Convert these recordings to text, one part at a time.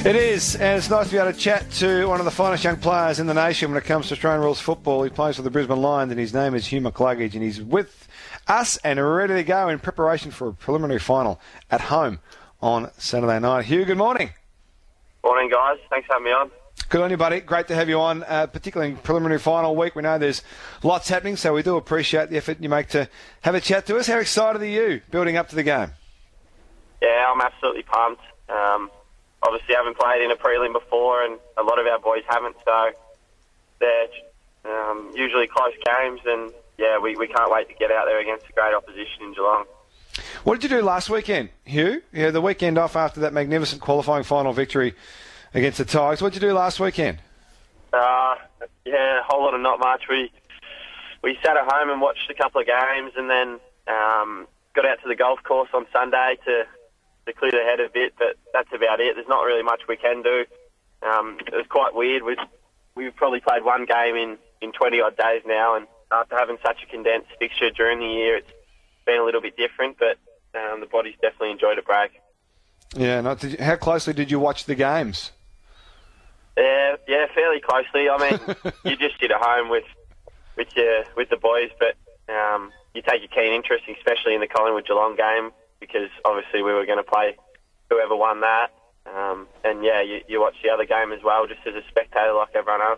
It is, and it's nice to be able to chat to one of the finest young players in the nation when it comes to Australian rules football. He plays for the Brisbane Lions, and his name is Hugh McCluggage, and he's with us and ready to go in preparation for a preliminary final at home on Saturday night. Hugh, good morning. Morning, guys. Thanks for having me on. Good on you, buddy. Great to have you on, particularly in preliminary final week. We know there's lots happening, so we do appreciate the effort you make to have a chat to us. How excited are you building up to the game? Yeah, I'm absolutely pumped. Obviously, I haven't played in a prelim before, and a lot of our boys haven't, so they're usually close games, and yeah, we can't wait to get out there against a great opposition in Geelong. What did you do last weekend, Hugh? Yeah, the weekend off after that magnificent qualifying final victory against the Tigers. What did you do last weekend? Yeah, a whole lot of not much. We sat at home and watched a couple of games, and then got out to the golf course on Sunday to clear the head a bit, but that's about it. There's not really much we can do. It was quite weird. We've probably played one game in 20-odd days now, and after having such a condensed fixture during the year, it's been a little bit different, but the body's definitely enjoyed a break. Yeah, how closely did you watch the games? Yeah, fairly closely. I mean, you just sit at home with the boys, but you take a keen interest, especially in the Collingwood-Geelong game, because obviously we were going to play whoever won that. And yeah, you watch the other game as well, just as a spectator like everyone else.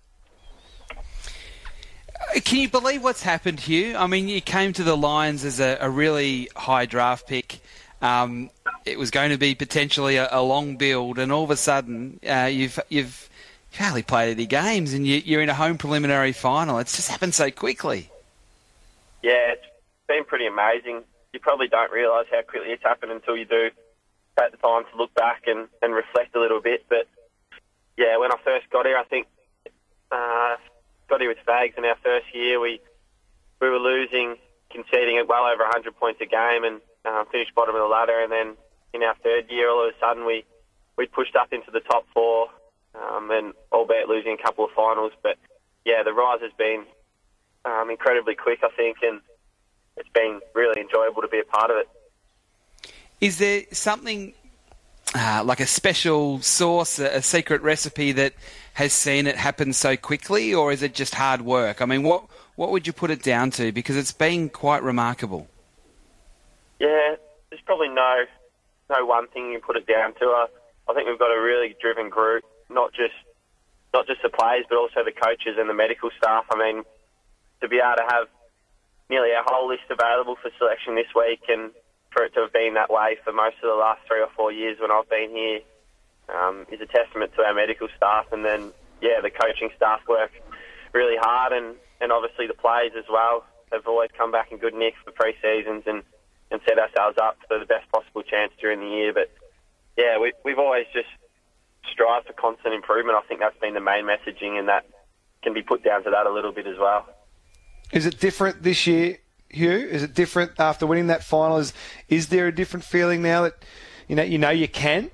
Can you believe what's happened, Hugh? I mean, you came to the Lions as a really high draft pick. It was going to be potentially a long build, and all of a sudden you've hardly played any games, and you're in a home preliminary final. It's just happened so quickly. Yeah, it's been pretty amazing. You probably don't realise how quickly it's happened until you do take the time to look back and reflect a little bit. But yeah, when I first got here, I think got here with Fags in our first year. We were losing, conceding at well over 100 points a game, and finished bottom of the ladder. And then in our third year, all of a sudden we pushed up into the top four, and albeit losing a couple of finals. But yeah, the rise has been incredibly quick, I think, and it's been really enjoyable to be a part of it. Is there something like a special sauce, a secret recipe that has seen it happen so quickly, or is it just hard work? I mean, what would you put it down to? Because it's been quite remarkable. Yeah, there's probably no one thing you can put it down to. I think we've got a really driven group, not just the players, but also the coaches and the medical staff. I mean, to be able to have nearly our whole list available for selection this week, and for it to have been that way for most of the last 3 or 4 years when I've been here, is a testament to our medical staff. And then, yeah, the coaching staff work really hard, and obviously the players as well have always come back in good nick for pre-seasons and set ourselves up for the best possible chance during the year. But yeah, we've always just strived for constant improvement. I think that's been the main messaging, and that can be put down to that a little bit as well. Is it different this year, Hugh? Is it different after winning that final? Is there a different feeling now that you know you can?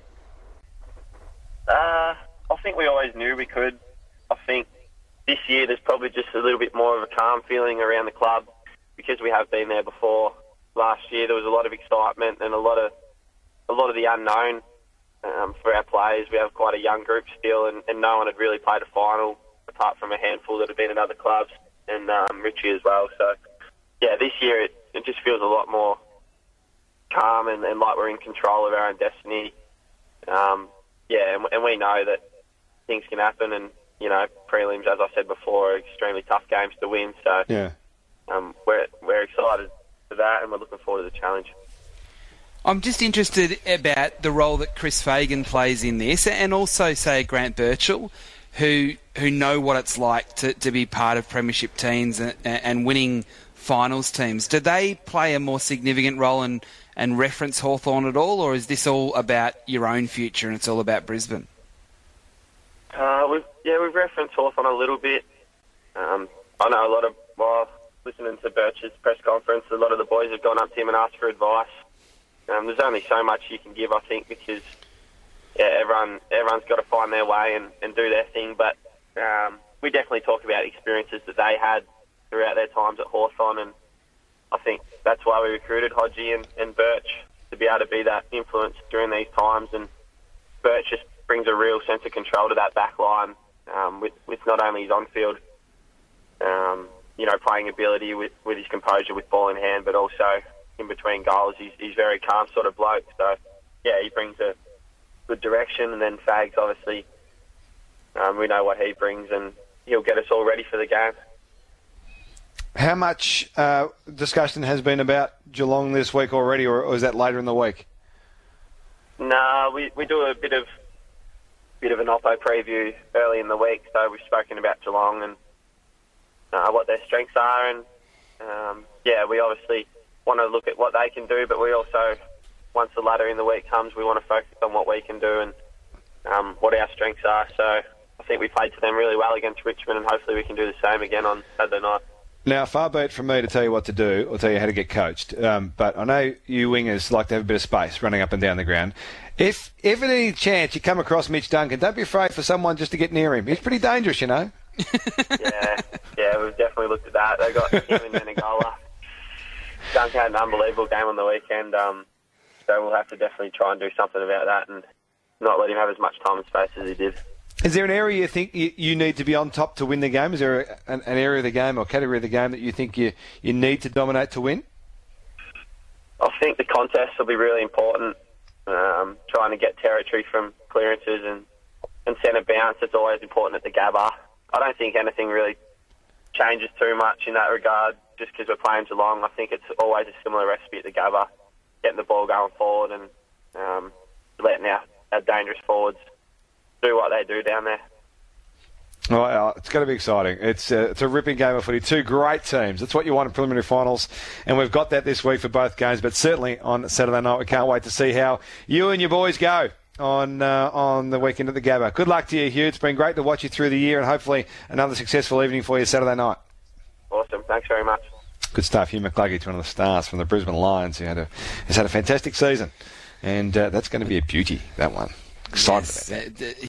I think we always knew we could. I think this year there's probably just a little bit more of a calm feeling around the club because we have been there before. Last year there was a lot of excitement and a lot of the unknown for our players. We have quite a young group still, and no one had really played a final apart from a handful that have been at other clubs, and Richie as well. So yeah, this year it just feels a lot more calm and like we're in control of our own destiny. And we know that things can happen, and prelims, as I said before, are extremely tough games to win. So yeah, we're excited for that, and we're looking forward to the challenge. I'm just interested about the role that Chris Fagan plays in this, and also, say, Grant Birchall, who know what it's like to be part of premiership teams and winning finals teams. Do they play a more significant role and reference Hawthorn at all, or is this all about your own future and it's all about Brisbane? We've referenced Hawthorn a little bit. I know listening to Birch's press conference, a lot of the boys have gone up to him and asked for advice. There's only so much you can give, I think, because everyone's got to find their way and do their thing. But we definitely talk about experiences that they had throughout their times at Hawthorn, and I think that's why we recruited Hodgie and Birch, to be able to be that influence during these times. And Birch just brings a real sense of control to that back line, with not only his on-field, playing ability with his composure with ball in hand, but also in between goals. He's very calm sort of bloke. So, yeah, he brings a good direction. And then Fags, obviously, we know what he brings, and he'll get us all ready for the game. How much discussion has been about Geelong this week already, or is that later in the week? No, we do a bit of an Oppo preview early in the week, so we've spoken about Geelong and what their strengths are, and we obviously want to look at what they can do, but we also, once the latter in the week comes, we want to focus on what we can do and what our strengths are. So I think we played to them really well against Richmond, and hopefully we can do the same again on Saturday night. Now, far be it from me to tell you what to do or tell you how to get coached, but I know you wingers like to have a bit of space running up and down the ground. If at any chance you come across Mitch Duncan, don't be afraid for someone just to get near him. He's pretty dangerous, you know. Yeah, we've definitely looked at that. They got him and Menegola. Duncan had an unbelievable game on the weekend, so we'll have to definitely try and do something about that and not let him have as much time and space as he did. Is there an area you think you need to be on top to win the game? Is there an area of the game or category of the game that you think you need to dominate to win? I think the contests will be really important. Trying to get territory from clearances and centre bounce, it's always important at the Gabba. I don't think anything really changes too much in that regard just because we're playing Geelong. I think it's always a similar recipe at the Gabba, getting the ball going forward and letting our dangerous forwards do what they do down there. Well, it's going to be exciting. It's a ripping game of footy. Two great teams. That's what you want in preliminary finals, and we've got that this week for both games. But certainly on Saturday night, we can't wait to see how you and your boys go on the weekend at the Gabba. Good luck to you, Hugh. It's been great to watch you through the year, and hopefully another successful evening for you Saturday night. Awesome. Thanks very much. Good stuff. Hugh McCluggage, one of the stars from the Brisbane Lions, who has had a fantastic season, and that's going to be a beauty. That one. Excited about that.